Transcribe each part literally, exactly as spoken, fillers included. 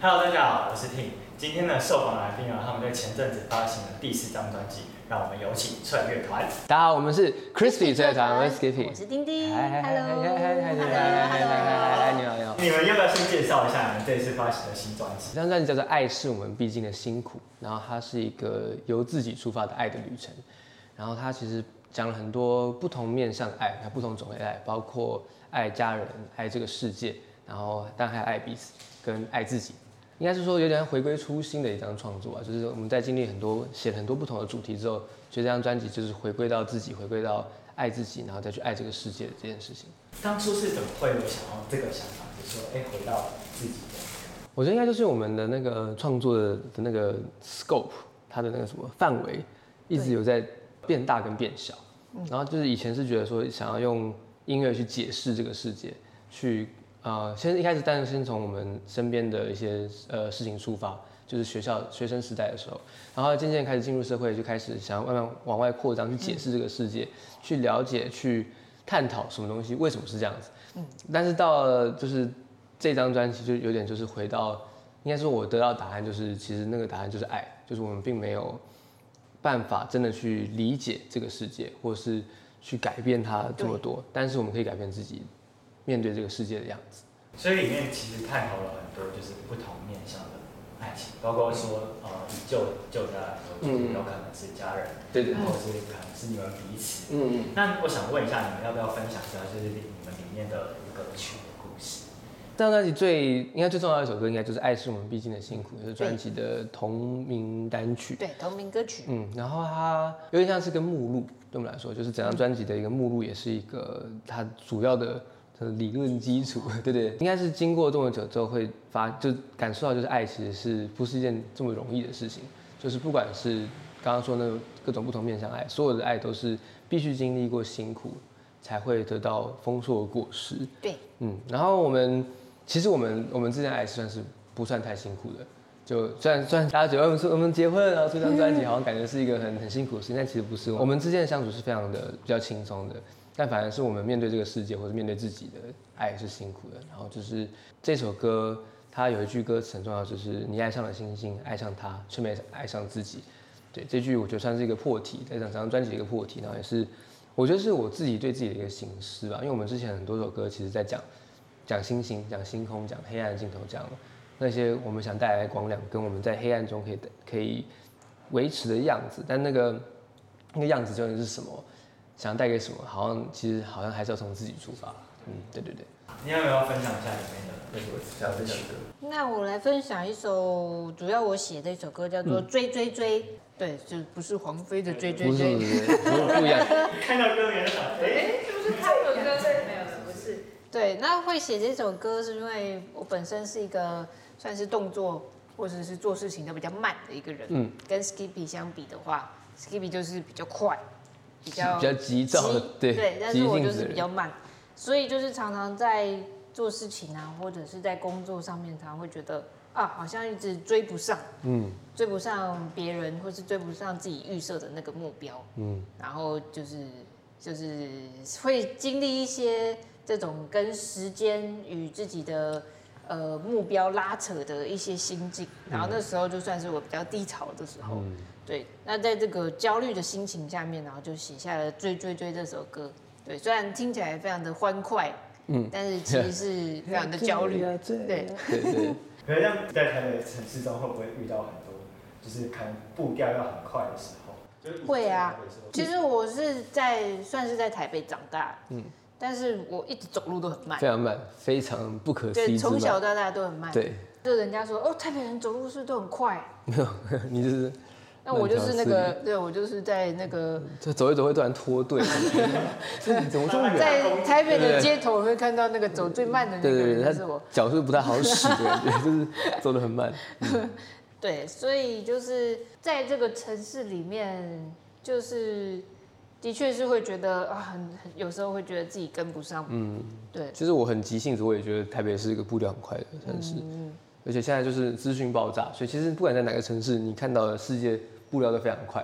Hello， 大家好，我是 Tim。今天的受访来宾啊，他们在前阵子发行了第四张专辑，让我们有请脆乐团。 大家好，我们是 Crispy 脆乐团，我是 Skippy， 我是丁丁。 嗨嗨嗨嗨嗨嗨嗨嗨嗨嗨，你好你好。 你们要不要先介绍一下你们这次发行的新专辑？ 这张专辑叫做《爱是我们必经的辛苦》，然后它是一个由自己出发的爱的旅程，然后它其实讲了很多不同面向的爱，还有不同种类的爱，包括爱家人、爱这个世界，然后但还有爱彼此跟爱自己。应该是说有点回归初心的一张创作啊，就是我们在经历很多写很多不同的主题之后，觉得这张专辑就是回归到自己，回归到爱自己，然后再去爱这个世界的这件事情。 当初是怎么会有想要这个想法，就是说，哎，回到自己的？ 我觉得应该就是我们的那个创作的的那个 scope， 它的那个什么范围，一直有在变大跟变小。然后就是以前是觉得说想要用音乐去解释这个世界，去。呃，先一开始，当然先从我们身边的一些呃事情出发，就是学校学生时代的时候，然后渐渐开始进入社会，就开始想要慢慢往外扩张，去解释这个世界，去了解，去探讨什么东西为什么是这样子。嗯，但是到了就是这张专辑，就有点就是回到，应该说我得到答案就是，其实那个答案就是爱，就是我们并没有办法真的去理解这个世界，或是去改变它这么多，但是我们可以改变自己。面对这个世界的样子， 所以里面其实探讨了很多就是不同面向的爱情，包括说呃以旧旧家来说，就是有可能是家人， 对对， 或者是可能是你们彼此。嗯嗯。 那我想问一下，你们要不要分享一下，就是你们里面的歌曲的故事？ 这张专辑最应该最重要的一首歌，应该就是《爱是我们必经的辛苦》，就是专辑的同名单曲。 对，同名歌曲。 嗯，然后它有点像是个目录，对我们来说，就是整张专辑的一个目录，也是一个它主要的。理论基础，对对，应该是经过这么久之后会发，就感受到就是爱其实是不是一件这么容易的事情，就是不管是刚刚说那各种不同面向爱，所有的爱都是必须经历过辛苦才会得到丰硕的果实。 对， 嗯，然后我们其实我们我们之间的爱算是不算太辛苦的，就虽然虽然大家觉得我们说我们结婚然后出张专辑好像感觉是一个很很辛苦的事情，但其实不是，我们之间的相处是非常的比较轻松的。但反而是我们面对这个世界或者面对自己的爱是辛苦的。然后就是这首歌，它有一句歌词很重要，就是你爱上了星星，爱上它，却没爱上自己。对，这句我觉得算是一个破题，在整张专辑的一个破题，然后也是我觉得是我自己对自己的一个省思吧。因为我们之前很多首歌其实在讲讲星星、讲星空、讲黑暗的尽头，讲那些我们想带来的光亮，跟我们在黑暗中可以可以维持的样子。但那个那个样子究竟是什么？想带给什么？好像其实好像还是要从自己出发。嗯，对对对。 你要不要分享一下里面的那首想分享歌？ 那我来分享一首，主要我写的一首歌叫做《追追追》。对，就不是黄飞的追追追， 不是不是不一样。 看到歌名想，哎， 是不是他有歌？没有，不是。对，那会写这首歌是因为我本身是一个算是动作或者是做事情都比较慢的一个人。嗯。跟 Skippy 相比的话 ，Skippy 就是比较快。比较比较急躁的，对对，但是我就是比较慢，所以就是常常在做事情啊，或者是在工作上面，常常会觉得啊，好像一直追不上，嗯，追不上别人，或是追不上自己预设的那个目标，嗯，然后就是就是会经历一些这种跟时间与自己的呃目标拉扯的一些心境，然后那时候就算是我比较低潮的时候。嗯对，那在这个焦虑的心情下面，然后就写下了《追追追》这首歌。对，虽然听起来非常的欢快，嗯，但是其实是非常的焦虑。对对对。 可是像在台北的城市中，会不会遇到很多就是可能步调要很快的时候？ 会啊，其实我是在算是在台北长大，嗯，但是我一直走路都很慢， 非常慢，非常不可思议。 对，从小到大都很慢。 对， 就人家说哦，台北人走路是不是都很快？ 没有，你就是。 那我就是那个，对我就是在那个， 就走一走会突然脱队，怎么这么远？ 在台北的街头会看到那个走最慢的那个人，就是我， 脚是不太好使的感觉，就是走得很慢。嗯、 对，所以就是在这个城市里面，就是的确是会觉得啊，很很有时候会觉得自己跟不上。嗯，对。 其实我很急性子，我也觉得台北是一个步调很快的城市。嗯而且现在就是资讯爆炸，所以其实不管在哪个城市，你看到的世界步调都非常快。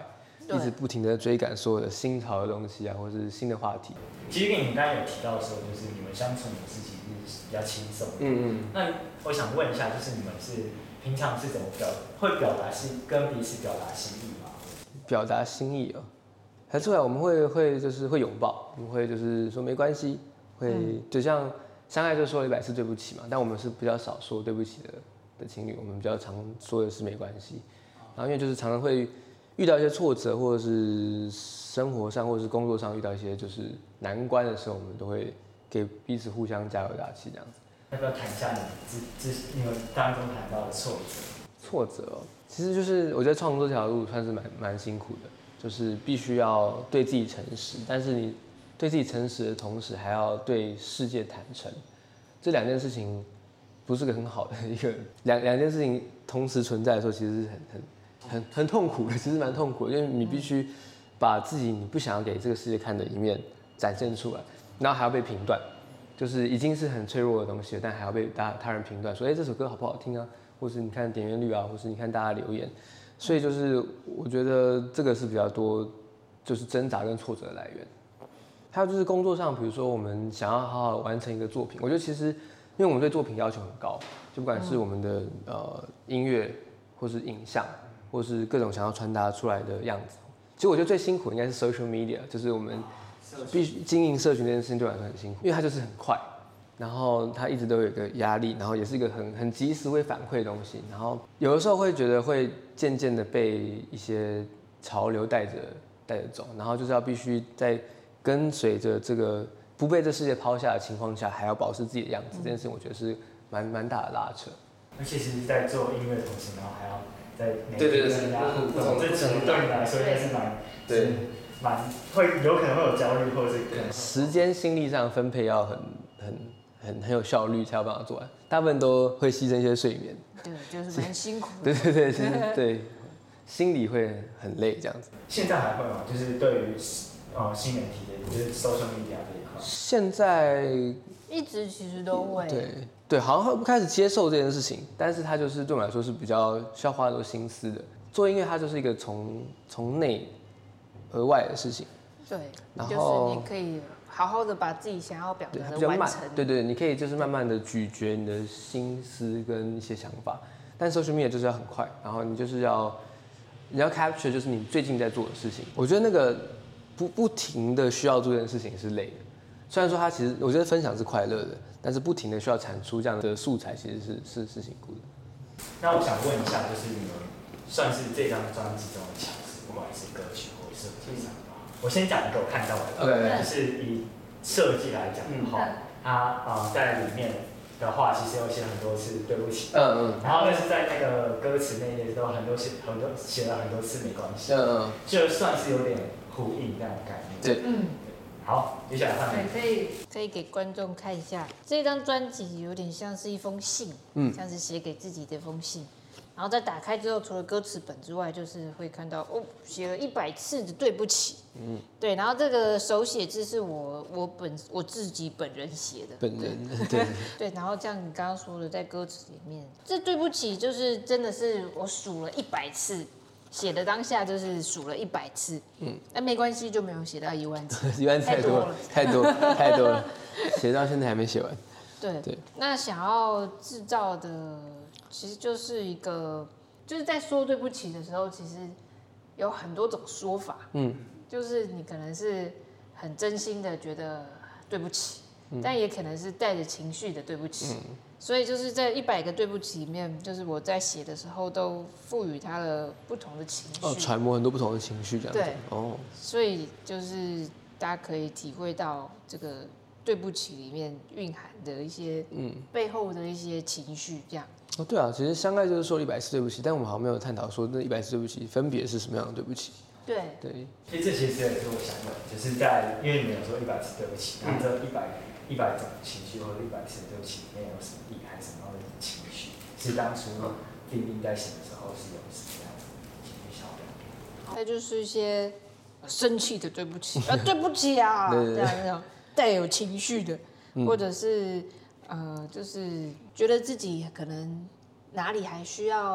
一直不停的追赶所有的新潮的东西啊，或是新的话题。 其实跟你刚刚有提到说，就是你们相处模式其实是比较轻松的。 嗯嗯。 那我想问一下，就是你们是平常是怎么表会表达心跟彼此表达心意吗？ 表达心意哦，还出来我们会会就是会拥抱，我们会就是说没关系，会、嗯、就像相爱就说了一百次对不起嘛，但我们是比较少说对不起的的情侣，我们比较常说的是没关系。然后因为就是常常会遇到一些挫折，或者是生活上或者是工作上遇到一些就是难关的时候，我们都会给彼此互相加油打气这样子。 要不要谈一下你之之你们当中谈到的挫折？ 挫折、哦，其实就是我觉得创作这条路算是蛮蛮辛苦的，就是必须要对自己诚实，但是你对自己诚实的同时，还要对世界坦诚，这两件事情不是个很好的一个两两件事情同时存在的时候，其实是很很很很痛苦的，其实蛮痛苦的，因为你必须把自己你不想要给这个世界看的一面展现出来，然后还要被评断，就是已经是很脆弱的东西了，但还要被他他人评断，说哎、欸、这首歌好不好听啊？或是你看点阅率啊，或是你看大家留言，所以就是我觉得这个是比较多，就是挣扎跟挫折的来源。还有就是工作上，比如说我们想要好好完成一个作品，我觉得其实因为我们对作品要求很高，就不管是我们的呃音乐，或是影像，或是各种想要传达出来的样子。其实我觉得最辛苦应该是 social media， 就是我们必须经营社群这件事情对我来说很辛苦，因为它就是很快。然后它一直都有一个压力，然后也是一个很很及时会反馈的东西，然后有的时候会觉得会渐渐的被一些潮流带着带着走，然后就是要必须在跟随着这个不被这世界抛下的情况下，还要保持自己的样子，这件事情我觉得是蛮蛮大的拉扯。 而且其实在做音乐的同时，然后还要在媒体跟人家互动，这其实对你来说应该是蛮对蛮会有可能会有焦虑，或者是可能时间心力上分配要很很。很很有效率才有办法做完，大部分都会牺牲一些睡眠。 对，就是蛮辛苦的。 对对对，其实对，心里会很累这样子。 现在还会吗？就是对于呃新媒体的，就是 social media 这一块。 现在一直其实都会。 对对，好像会开始接受这件事情，但是它就是对我来说是比较需要花很多心思的。做音乐它就是一个从从内而外的事情。 对， 然后就是你可以好好的把自己想要表达的完成。 对对，你可以就是慢慢的咀嚼你的心思跟一些想法，但 social media 就是要很快，然后你就是要你要 capture 就是你最近在做的事情。我觉得那个不不停的需要做这件事情是累的，虽然说它其实我觉得分享是快乐的，但是不停的需要产出这样的素材其实是是是辛苦的。 那我想问一下，就是你们算是这张专辑中的强势，不管是歌曲或设计上。我先讲一个我看到的， okay. 就是以设计来讲的话，它啊、呃、在里面的话，其实有写很多次对不起，嗯嗯，然后但是在那个歌词那一页都很多写很多写了很多次没关系，嗯嗯，就算是有点呼应这样的概念， 对， 嗯，好，接下来换你，可以可以给观众看一下，这张专辑有点像是一封信，嗯，像是写给自己的一封信。然后在打开之后，除了歌词本之外，就是会看到哦，写了一百次的对不起，嗯，对。然后这个手写字是我我本我自己本人写的， 本人对对。然后像你刚刚说的，在歌词里面，这对不起就是真的是我数了一百次，写的当下就是数了一百次，嗯，那没关系，就没有写到一万次， 一万次太多了，太多太多了，写到现在还没写完。 对对，那想要制造的。其实就是一个，就是在说对不起的时候，其实有很多种说法。嗯，就是你可能是很真心的觉得对不起，嗯、但也可能是带着情绪的对不起。嗯、所以就是在一百个对不起里面，就是我在写的时候都赋予它了不同的情绪， 哦，揣摩很多不同的情绪这样子。 对，哦，所以就是大家可以体会到这个对不起里面蕴含的一些，嗯，背后的一些情绪这样。 哦，对啊，其实相爱就是说了一百次对不起，但我们好像没有探讨说那一百次对不起分别是什么样的对不起。 对对， 所以这其实也是我想问，就是在因为你们有说一百次对不起，那这一百一百种情绪或者一百次对不起里面有什么意涵，什么样的情绪？是当初丁丁在写的时候是有什么样的情绪小表？ 它就是一些生气的对不起啊，对不起啊，这样那种带有情绪的，或者是。呃，就是觉得自己可能哪里还需要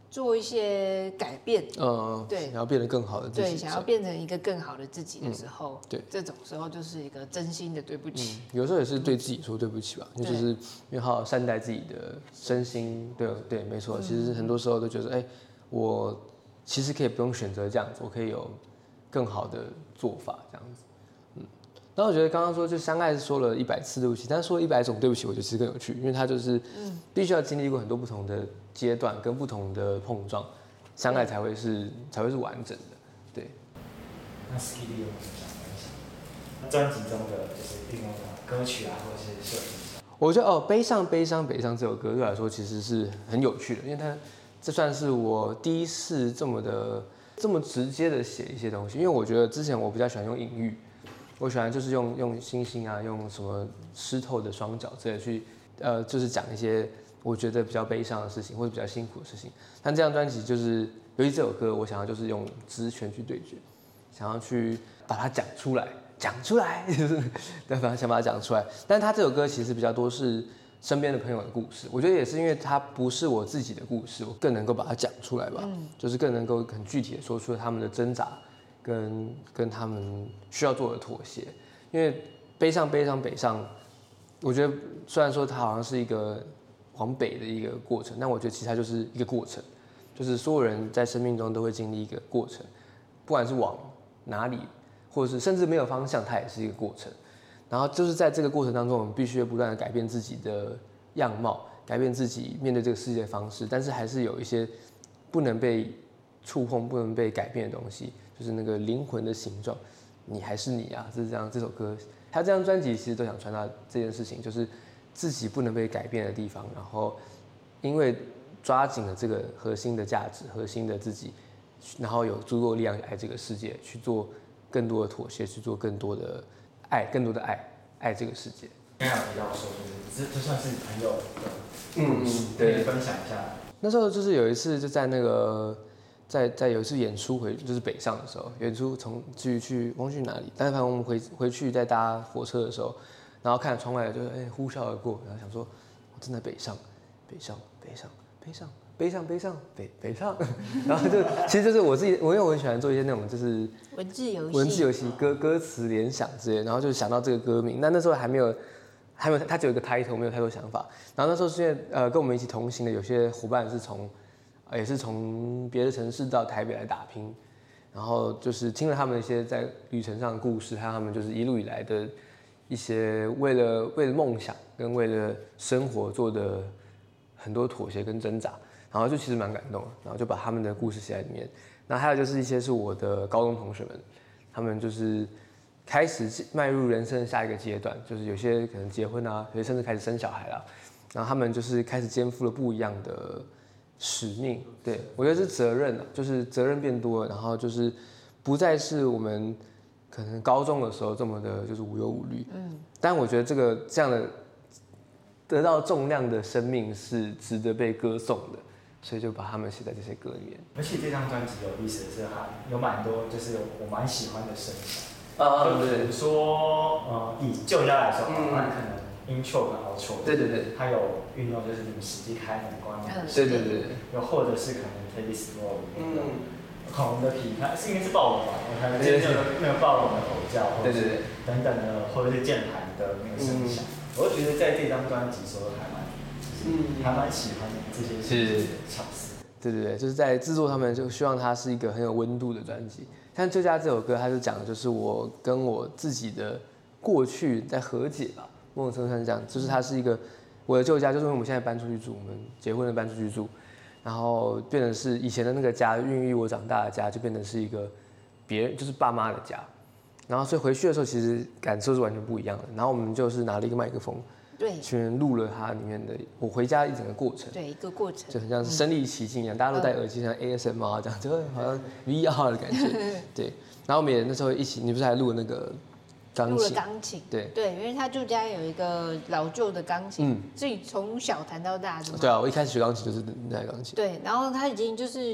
做一些改变， 嗯，对，想要变得更好的自己， 对，想要变成一个更好的自己的时候， 嗯、对， 这种时候就是一个真心的对不起。 嗯、有时候也是对自己说对不起吧，嗯、就是因为好好善待自己的身心，对对，没错。嗯、其实很多时候都觉得，哎、欸，我其实可以不用选择这样子，我可以有更好的做法，这样子。嗯，然后我觉得刚刚说就相爱是说了一百次对不起，但是说一百种对不起，我觉得其实更有趣，因为他就是必须要经历过很多不同的阶段跟不同的碰撞。相爱才会是才会是完整的，对。 那 Skibby 有没有想分享？那专辑中的就是运用的歌曲啊，或者是设计上？ 我觉得哦，悲伤悲伤悲伤这首歌对我来说其实是很有趣的，因为它这算是我第一次这么的这么直接的写一些东西。因为我觉得之前我比较喜欢用隐喻，我喜欢就是用用星星啊，用什么湿透的双脚之类去呃，就是讲一些。我觉得比较悲伤的事情，或者比较辛苦的事情，但这张专辑就是，尤其这首歌，我想要就是用直拳去对决，想要去把它讲出来，讲出来，就是对吧？想把它讲出来。但是他这首歌其实比较多是身边的朋友的故事，我觉得也是因为它不是我自己的故事，我更能够把它讲出来吧，嗯、就是更能够很具体的说出他们的挣扎跟跟他们需要做的妥协。因为悲伤悲伤北上，我觉得虽然说它好像是一个。往北的一个过程，但我觉得其实它就是一个过程，就是所有人在生命中都会经历一个过程，不管是往哪里，或者是甚至没有方向，它也是一个过程。然后就是在这个过程当中，我们必须不断的改变自己的样貌，改变自己面对这个世界的方式，但是还是有一些不能被触碰、不能被改变的东西，就是那个灵魂的形状，你还是你啊，就是这样。这首歌，还有这张专辑，其实都想传达这件事情，就是。自己不能被改变的地方，然后因为抓紧了这个核心的价值、核心的自己，然后有足够力量去爱这个世界，去做更多的妥协，去做更多的爱，更多的爱，爱这个世界。 刚刚有提到说，就是这这算是朋友的故事，嗯，可以分享一下。 那时候就是有一次就在那个在在有一次演出回就是北上的时候，演出从去去忘记去哪里，但是反正我们回回去在搭火车的时候。然后看着窗外，就哎呼啸而过，然后想说，我正在北上，北上，北上，北上，北上，北上，北北上，然后就其实就是我自己，我因为我很喜欢做一些那种就是文字游戏、 文字游戏歌歌词联想之类，然后就想到这个歌名。那那时候还没有，还没有，它只有一个 title， 没有太多想法。然后那时候是因为呃跟我们一起同行的有些伙伴是从，也是从别的城市到台北来打拼，然后就是听了他们一些在旅程上的故事，还有他们就是一路以来的。一些为了为了梦想跟为了生活做的很多妥协跟挣扎，然后就其实蛮感动的，然后就把他们的故事写在里面。那还有就是一些是我的高中同学们，他们就是开始迈入人生的下一个阶段，就是有些可能结婚啊，有些甚至开始生小孩啦，然后他们就是开始肩负了不一样的使命。对，我觉得是责任啊，就是责任变多了，然后就是不再是我们。可能高中的时候这么的就是无忧无虑，嗯，但我觉得这个这样的得到重量的生命是值得被歌颂的，所以就把他们写在这些歌里面。 而且这张专辑有意思的是，它有蛮多就是我蛮喜欢的声响， 啊， 就比如说呃以旧家来说，嗯，那可能 intro 跟 outro， 对对对， 它有运用就是你们实际开门关门， 对对对， 又或者是可能 Teddy Swims 嗯。恐龙的批判是应该是暴龙吧？我看那个那个暴龙的吼叫，或者是等等的，或者是键盘的那个声响，我就觉得在这张专辑时候还蛮，嗯，还蛮喜欢这些巧思。 对对对，就是在制作上面就希望它是一个很有温度的专辑。像《旧家》这首歌，它就讲的就是我跟我自己的过去在和解吧，某种程度上是这样，就是它是一个我的旧家，就是因为我们现在搬出去住，我们结婚了搬出去住。然后变成是以前的那个家，孕育我长大的家，就变成是一个别人，就是爸妈的家。然后所以回去的时候，其实感受是完全不一样的。然后我们就是拿了一个麦克风， 对， 去录了它里面的我回家一整个过程， 对，一个过程， 就很像是身临其境一样，嗯、大家都戴耳机，像 A S M R 这样，就好像 V R 的感觉。对，然后我们也那时候一起，你不是还录了那个？ 录了钢琴， 对对，因为他住家有一个老旧的钢琴，嗯，自己从小弹到大的嘛。 对啊，我一开始学钢琴就是那台钢琴。 对，然后他已经就是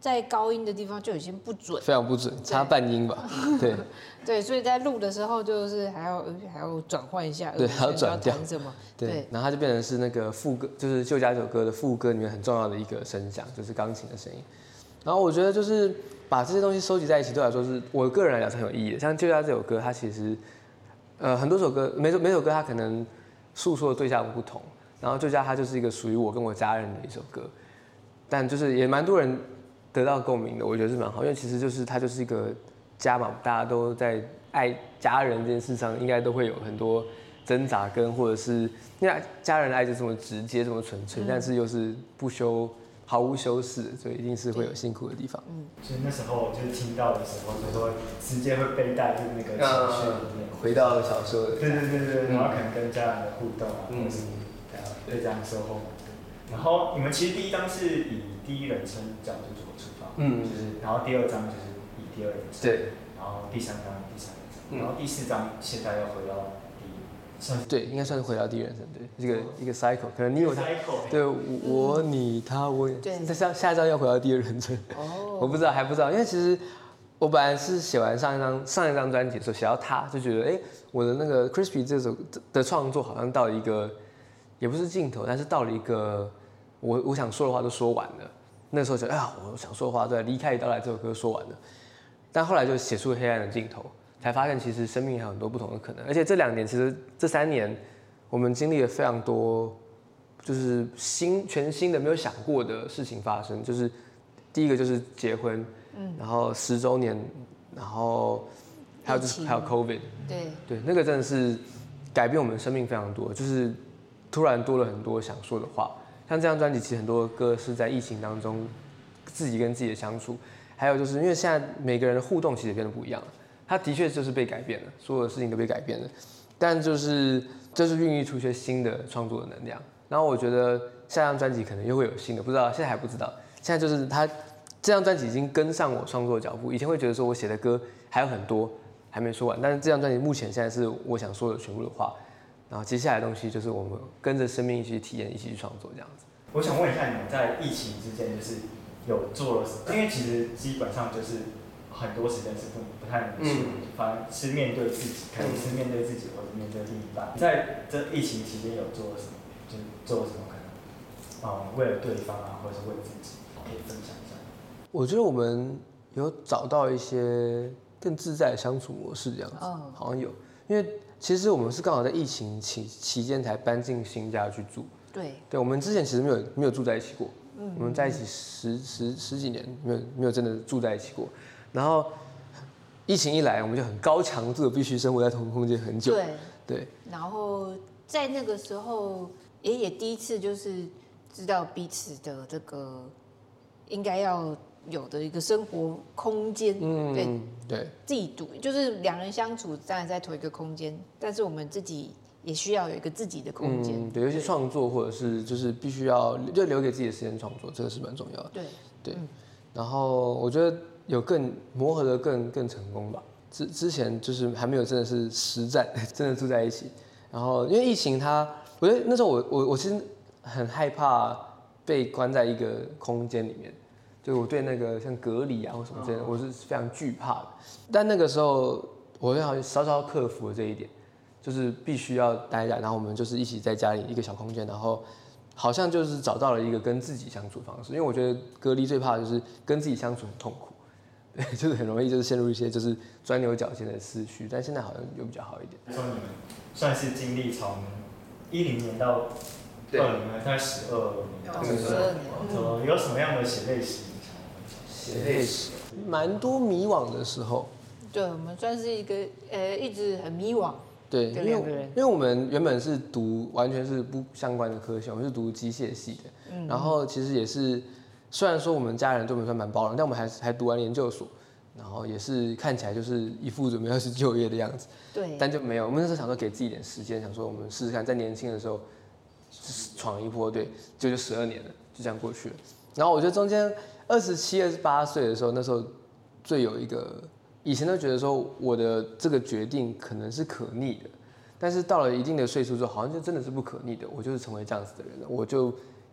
在高音的地方就有些不准， 非常不准，差半音吧。对对，所以在录的时候就是还要还要转换一下， 对，还要转调什么， 对，然后它就变成是那个副歌，就是《旧家》这首歌的副歌里面很重要的一个声响，就是钢琴的声音。然后我觉得就是把这些东西收集在一起，对我来说是我个人来讲是很有意义的。像《旧家》这首歌，它其实呃很多首歌，每首每首歌它可能诉说的对象不同，然后《旧家》它就是一个属于我跟我家人的一首歌，但就是也蛮多人得到共鸣的，我觉得是蛮好，因为其实就是它就是一个家嘛，大家都在爱家人这件事上，应该都会有很多挣扎跟或者是因为家人的爱就这么直接这么纯粹，嗯、但是又是不修毫无修饰的，所以一定是会有辛苦的地方。 嗯，所以那时候就是听到的时候，就会直接会被带入那个情绪里面， 回到小时候的。 对对对对，然后可能跟家人的互动啊，或者是对这样收获。然后你们其实第一章是以第一人称角度做出发，嗯，就是，然后第二章就是以第二人称，对，然后第三章第三人称，嗯、然后第四章现在要回到第一，算是对，应该算是回到第一人称，对，一个、哦、一个 cycle， 可能你有 cycle， 对我你他我，对，下下一章要回到第二人称，哦，我不知道还不知道，因为其实我本来是写完上一张上一张专辑的时候写到他就觉得，哎，我的那个 Crispy 这首的创作好像到了一个。也不是尽头，但是到了一个我我想说的话都说完了。那时候觉得啊，我想说的话都在离开你到来这首歌说完了。但后来就写出黑暗的尽头，才发现其实生命还有很多不同的可能。而且这两年，其实这三年，我们经历了非常多，就是新全新的没有想过的事情发生。就是第一个就是结婚，嗯，然后十周年，然后还有就是还有 COVID， 对对，那个真的是改变我们生命非常多，就是。突然多了很多想说的话，像这张专辑，其实很多歌是在疫情当中自己跟自己的相处，还有就是因为现在每个人的互动其实也变得不一样了，它的确就是被改变了，所有的事情都被改变了，但就是就是孕育出一些新的创作的能量。然后我觉得下张专辑可能又会有新的，不知道现在还不知道，现在就是它这张专辑已经跟上我创作的脚步，以前会觉得说我写的歌还有很多还没说完，但是这张专辑目前现在是我想说的全部的话。然后接下来的东西就是我们跟着生命一起去体验，一起去创作这样子。 我想问一下，你们在疫情之间就是有做了什么？因为其实基本上就是很多时间是不不太能去，嗯、反正是面对自己，可能是面对自己或者面对另一半。在这疫情期间有做了什么？就是做了什么可能？嗯，为了对方啊，或者是为自己，可以分享一下。 我觉得我们有找到一些更自在的相处模式，这样子，哦、好像有，因为。其实我们是刚好在疫情期期间才搬进新家去住。 对， 对，我们之前其实没有没有住在一起过。嗯，我们在一起十十十几年，没有没有真的住在一起过。然后疫情一来，我们就很高强度的必须生活在同一空间很久。 对对。 然后在那个时候，也也第一次就是知道彼此的这个应该要。有的一个生活空间，嗯，对对， 自己独就是两人相处，当然在同一个空间，但是我们自己也需要有一个自己的空间， 嗯，对，有些创作或者是就是必须要就留给自己的时间创作，这个是蛮重要的， 对对，嗯、然后我觉得有更磨合的更更成功吧，之之前就是还没有真的是实战，真的住在一起，然后因为疫情它，我觉得那时候我我我其实很害怕被关在一个空间里面。就我对那个像隔离啊或什么之类的，我是非常惧怕的。但那个时候，我好像稍稍克服了这一点，就是必须要待在，然后我们就是一起在家里一个小空间，然后好像就是找到了一个跟自己相处的方式。因为我觉得隔离最怕的就是跟自己相处很痛苦，对，就是很容易就是陷入一些就是钻牛角尖的思绪。但现在好像有比较好一点。 说你们算是经历从一零年到二零年，大概十二年， 十二年， 呃，有什么样的血泪史？ 血泪史，蛮多迷惘的时候。 对，我们算是一个呃，一直很迷惘。 对，因为因为我们原本是读完全是不相关的科系，我们是读机械系的。嗯。然后其实也是，虽然说我们家人对我们算蛮包容，但我们还还读完研究所，然后也是看起来就是一副准备要去就业的样子。 对。 但就没有，我们那时候想说给自己一点时间，想说我们试试看，在年轻的时候闯一波，对，就就十二年了，就这样过去了。然后我觉得中间。二十七、二十八岁的时候，那时候最有一个，以前都觉得说我的这个决定可能是可逆的，但是到了一定的岁数之后，好像就真的是不可逆的。我就是成为这样子的人了，我就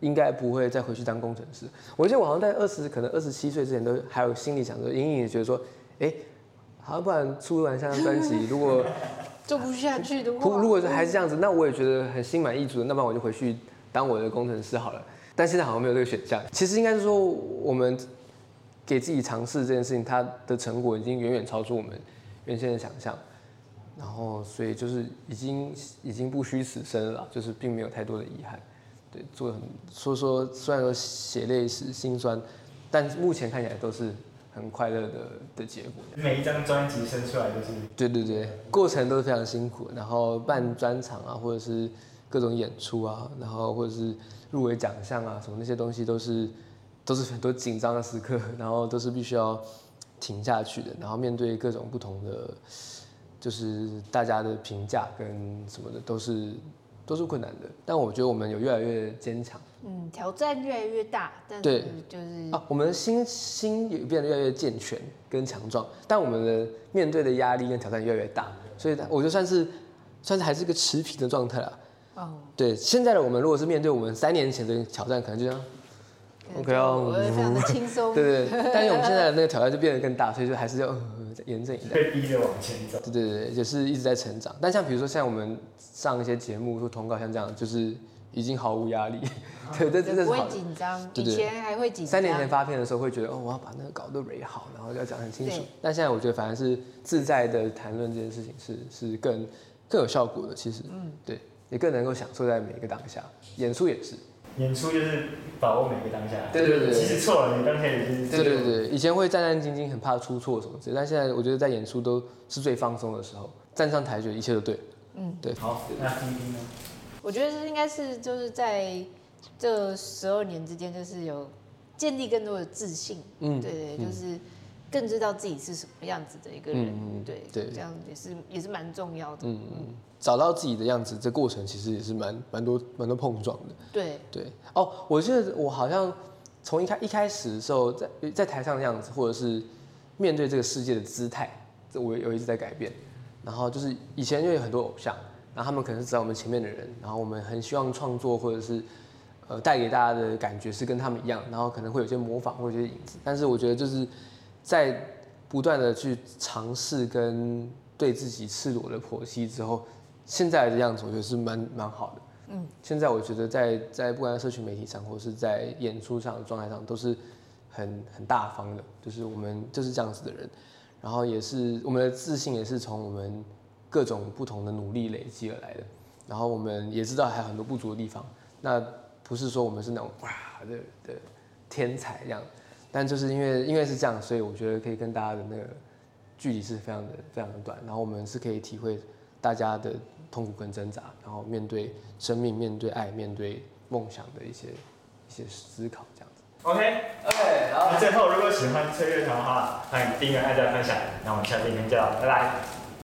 应该不会再回去当工程师。我记得我好像在二十，可能二十七岁之前都还有心里想着，隐隐觉得说，哎、欸，好，不然出完下张专辑，如果做不下去的话， 如果还是这样子，那我也觉得很心满意足的，那不然我就回去当我的工程师好了。但现在好像没有这个选项。其实应该是说，我们给自己尝试这件事情，它的成果已经远远超出我们原先的想象。然后，所以就是已经已经不虚此生了，就是并没有太多的遗憾。对，做很说说虽然说血泪史辛酸，但目前看起来都是很快乐的的结果。 每一张专辑生出来都是。 对对对，过程都是非常辛苦。然后办专场啊，或者是各种演出啊，然后或者是入围奖项啊，什么那些东西都是都是很多紧张的时刻，然后都是必须要挺下去的，然后面对各种不同的。就是大家的评价跟什么的都是都是困难的，但我觉得我们有越来越坚强， 嗯，挑战越来越大，但是就是啊，我们的心心也变得越来越健全跟强壮，但我们的面对的压力跟挑战越来越大，所以我就算是算是还是个持平的状态啦。哦，对，现在的我们如果是面对我们三年前的挑战，可能就这样。OK 哦， 我会非常的轻松。 对对，但是我们现在的那个挑战就变得更大，所以就还是要呃严阵以待， 被逼着往前走。 对对对，就是一直在成长。但像比如说像我们上一些节目或通告，像这样，就是已经毫无压力。对，这真的是不会紧张，以前还会紧张。 三年前发片的时候会觉得哦，我要把那个稿都蕊好，然后要讲很清楚。但现在我觉得反而是自在的谈论这件事情是是更更有效果的。其实，嗯，对，也更能够享受在每一个当下。演出也是。 演出就是把握每个当下， 对对对， 即使错了，你当下也是。 对对对，以前会战战兢兢，很怕出错什么之类，但现在我觉得在演出都是最放松的时候，站上台觉得一切都对。嗯，对。 好，那丁丁呢？ 我觉得是应该是就是在这十二年之间，就是有建立更多的自信。嗯，对对，就是更知道自己是什么样子的一个人。嗯对对，这样也是也是蛮重要的。嗯嗯。 找到自己的样子，这过程其实也是蛮蛮多蛮多碰撞的。 对对哦，我记得我好像从一开一开始的时候，在在台上的样子，或者是面对这个世界的姿态，这我有一直在改变。然后就是以前就有很多偶像，然后他们可能是在我们前面的人，然后我们很希望创作或者是呃带给大家的感觉是跟他们一样，然后可能会有些模仿或者有些影子。但是我觉得就是在不断的去尝试跟对自己赤裸的剖析之后。现在的样子，我觉得是蛮蛮好的。嗯，现在我觉得在在不管在社群媒体上，或是在演出上的状态上，都是很很大方的。就是我们就是这样子的人，然后也是我们的自信也是从我们各种不同的努力累积而来的。然后我们也知道还有很多不足的地方，那不是说我们是那种哇的的天才这样，但就是因为因为是这样，所以我觉得可以跟大家的那个距离是非常的非常的短，然后我们是可以体会大家的痛苦跟挣扎，然后面对生命、面对爱、面对梦想的一些一些思考，这样子。 OK OK， 好。那最后，如果喜欢吹乐团的话，欢迎订阅、按赞、分享。那我们下次影片见了，拜拜。